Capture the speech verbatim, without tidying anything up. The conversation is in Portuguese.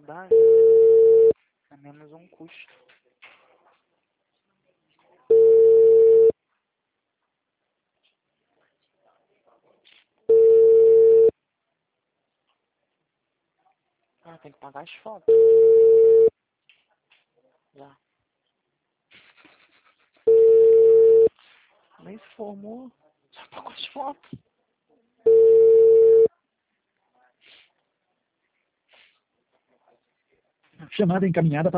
faculdade, é menos um custo. Ah, tem que pagar as fotos. Já. Nem se formou, já pagou as fotos. Chamada encaminhada para